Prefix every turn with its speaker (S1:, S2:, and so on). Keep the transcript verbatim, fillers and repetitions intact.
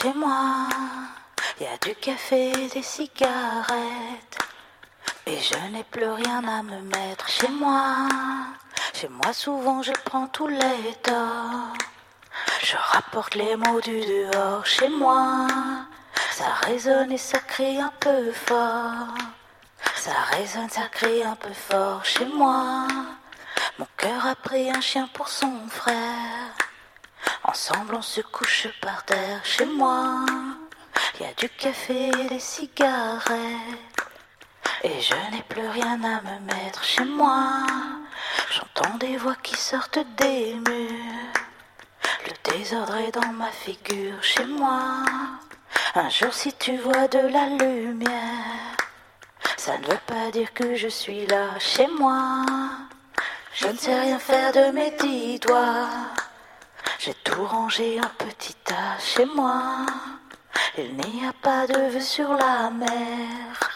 S1: Chez moi, y a du café et des cigarettes. Et je n'ai plus rien à me mettre chez moi. Chez moi souvent je prends tous les torts. Je rapporte les mots du dehors chez moi. Ça résonne et ça crie un peu fort. Ça résonne, ça crie un peu fort chez moi. Mon cœur a pris un chien pour son frère. Ensemble on se couche par terre chez moi. Y a du café et des cigarettes. Et je n'ai plus rien à me mettre chez moi. J'entends des voix qui sortent des murs. Le désordre est dans ma figure chez moi. Un jour si tu vois de la lumière, ça ne veut pas dire que je suis là chez moi. Je ne sais rien faire de mes dix doigts. J'ai tout rangé en petit tas chez moi. Il n'y a pas de vue sur la mer.